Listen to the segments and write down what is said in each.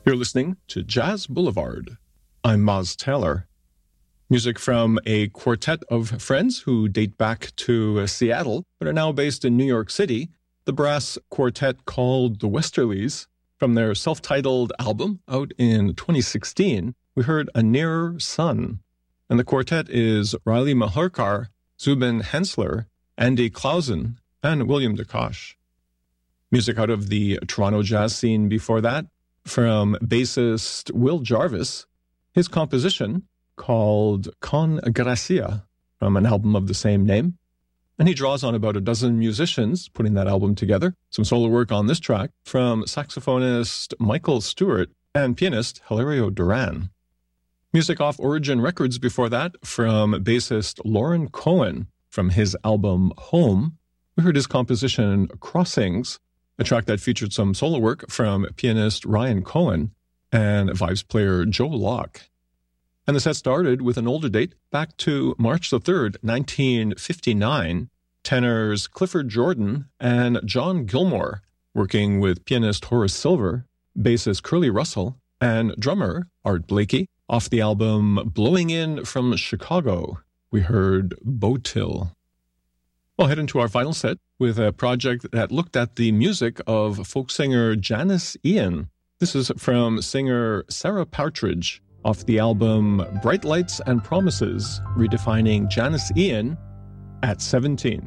You're listening to Jazz Boulevard. I'm Moz Taylor. Music from a quartet of friends who date back to Seattle, but are now based in New York City. The brass quartet called the Westerlies. From their self-titled album out in 2016, we heard A Nearer Sun. And the quartet is Riley Maharkar, Zubin Hensler, Andy Clausen, and William DeKosh. Music out of the Toronto jazz scene before that, from bassist Will Jarvis, his composition called Con Gracia from an album of the same name. And he draws on about a dozen musicians putting that album together. Some solo work on this track from saxophonist Michael Stewart and pianist Hilario Duran. Music off Origin Records before that from bassist Lauren Cohen from his album Home. We heard his composition Crossings, a track that featured some solo work from pianist Ryan Cohen and vibes player Joe Locke. And the set started with an older date, back to March the 3rd, 1959. Tenors Clifford Jordan and John Gilmore, working with pianist Horace Silver, bassist Curly Russell, and drummer Art Blakey. Off the album Blowing In from Chicago, we heard Botil. We'll head into our final set with a project that looked at the music of folk singer Janice Ian. This is from singer Sarah Partridge off the album Bright Lights and Promises, redefining Janice Ian at 17.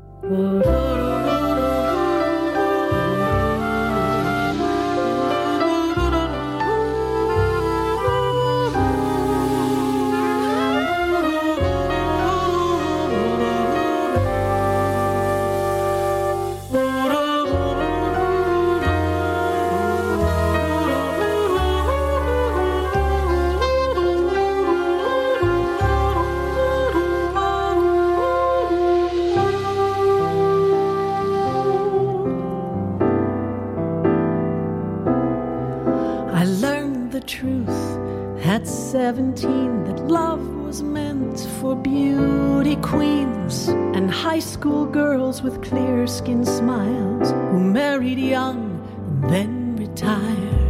I learned the truth at 17 that love was meant for beauty queens and high school girls with clear skin smiles who married young and then retired.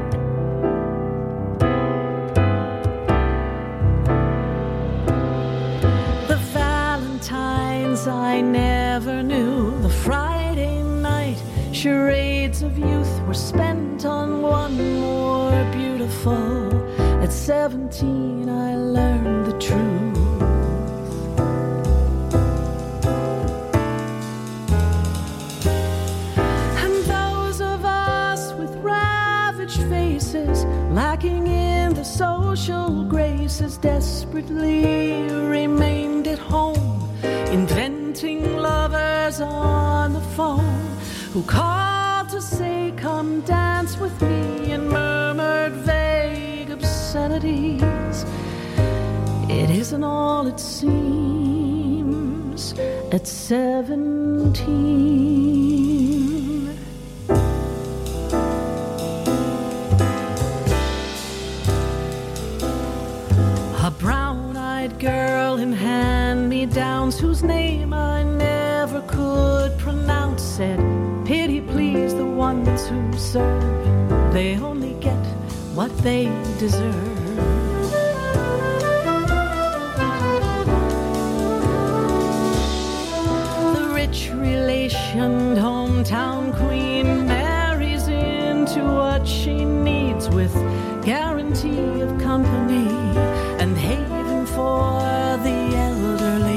The Valentines I never knew, the Friday night charades of youth were spent on one more beautiful. At 17 I learned the truth. And those of us with ravaged faces, lacking in the social graces, desperately remained at home, inventing lovers on the phone who called to say, come dance with me, and murmured vague obscenities. It isn't all it seems at 17. A brown-eyed girl in hand-me-downs whose name I never could pronounce said, pity please the ones who serve, they only get what they deserve. The rich relationed hometown queen marries into what she needs with guarantee of company and haven for the elderly.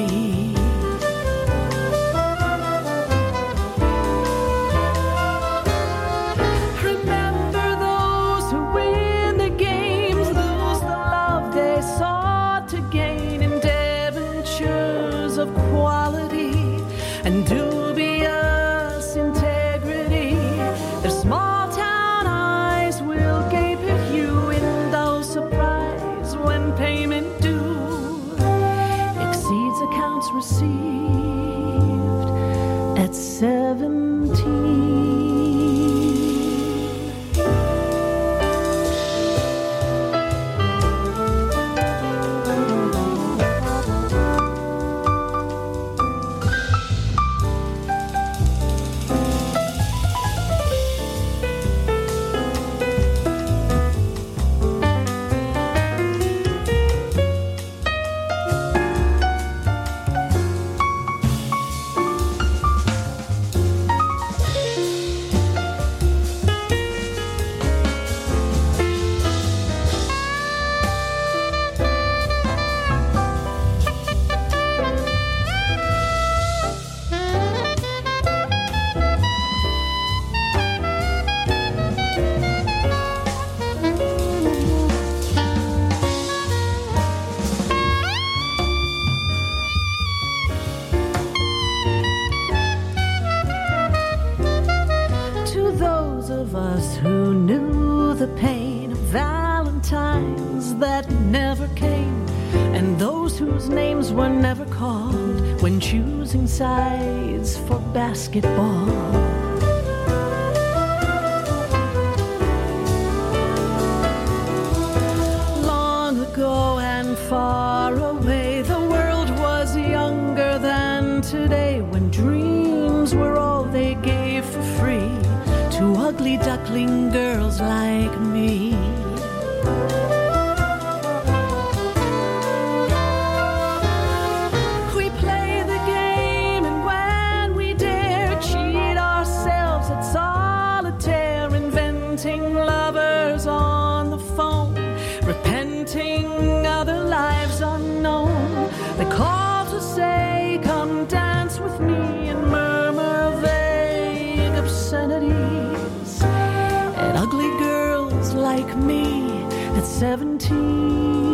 Of quality and dubious integrity, their small town eyes will gape at you in dull surprise when payment due. those of us who knew the pain of Valentines that never came, and those whose names were never called when choosing sides for basketball. Long ago and far away, the world was younger than today, when dreams were all they gave for free to ugly duckling girls like me. We play the game, and when we dare, cheat ourselves at solitaire, inventing lovers on the phone, repenting other lives unknown. They call to say, come dance with me, and murmur vague obscenities at ugly girls like me at 17.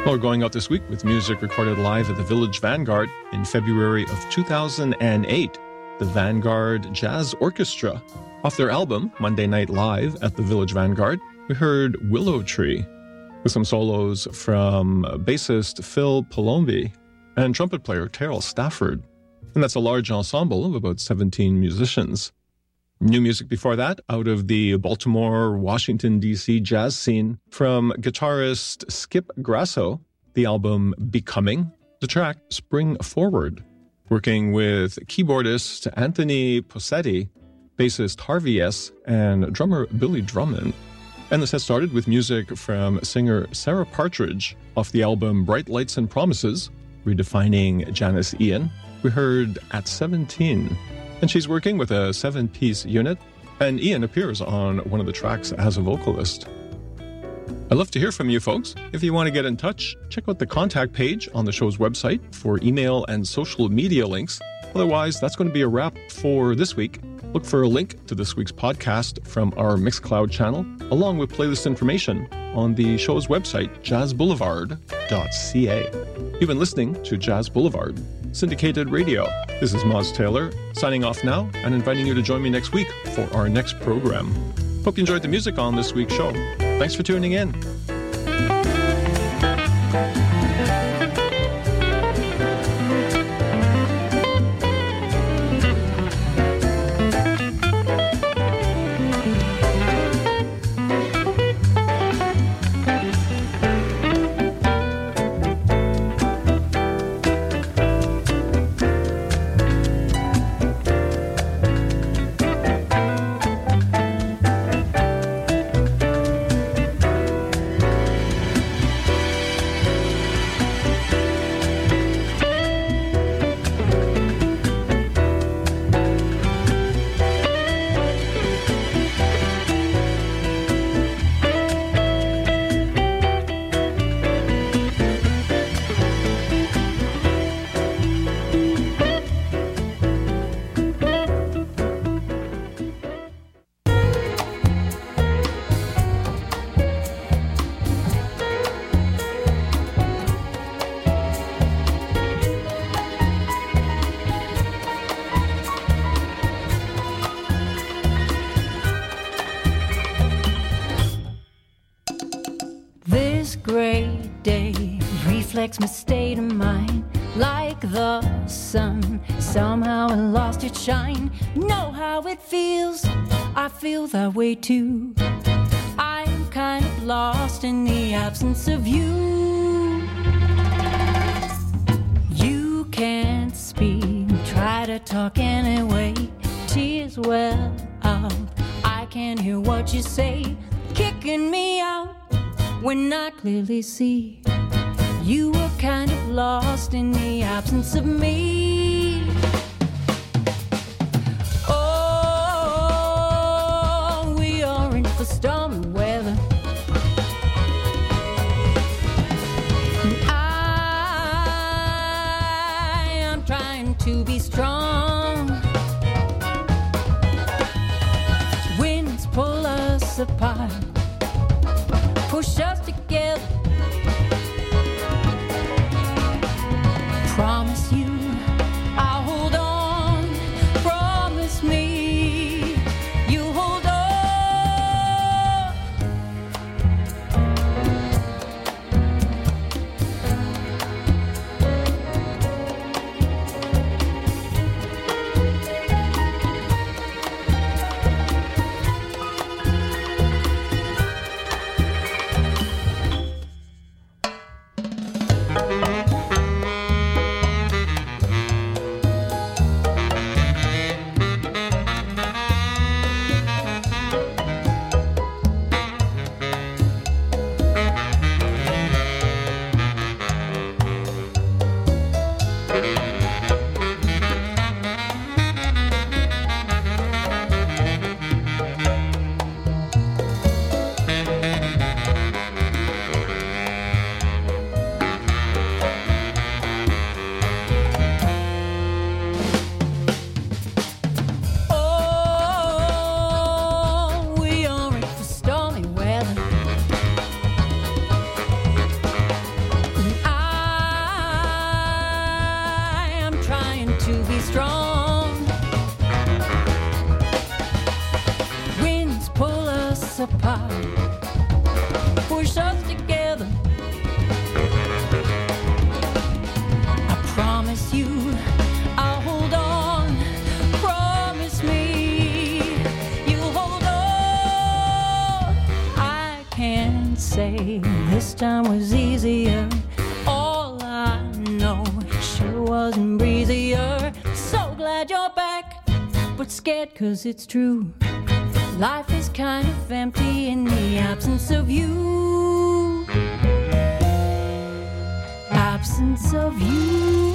We're going out this week with music recorded live at the Village Vanguard in February of 2008. The Vanguard Jazz Orchestra. Off their album, Monday Night Live at the Village Vanguard, we heard Willow Tree, with some solos from bassist Phil Palombi and trumpet player Terrell Stafford. And that's a large ensemble of about 17 musicians. New music before that, out of the Baltimore, Washington, D.C. jazz scene, from guitarist Skip Grasso, the album Becoming, the track Spring Forward, working with keyboardist Anthony Posetti, bassist Harvey S., and drummer Billy Drummond. And the set started with music from singer Sarah Partridge off the album Bright Lights and Promises, redefining Janice Ian. We heard At 17. And she's working with a 7-piece unit, and Ian appears on one of the tracks as a vocalist. I'd love to hear from you folks. If you want to get in touch, check out the contact page on the show's website for email and social media links. Otherwise, that's going to be a wrap for this week. Look for a link to this week's podcast from our Mixcloud channel, along with playlist information on the show's website, jazzboulevard.ca. You've been listening to Jazz Boulevard, syndicated radio. This is Moz Taylor, signing off now and inviting you to join me next week for our next program. Hope you enjoyed the music on this week's show. Thanks for tuning in. My state of mind, like the sun, somehow I lost its shine. Know how it feels, I feel that way too. I'm kind of lost in the absence of you. You can't speak, try to talk anyway. Tears well up, I can't hear what you say. Kicking me out when I clearly see you were kind of lost in the absence of me. Oh, we are in for stormy weather. And I am trying to be strong. Winds pull us apart, push us together. Promise you I'll hold on. Promise me you'll hold on. us apart, push us together. I promise you I'll hold on. Promise me you'll hold on. I can't say this time was easier. All I know sure wasn't breezier. So glad you're back, but scared 'cause it's true. Life is kind of empty in the absence of you. Absence of you.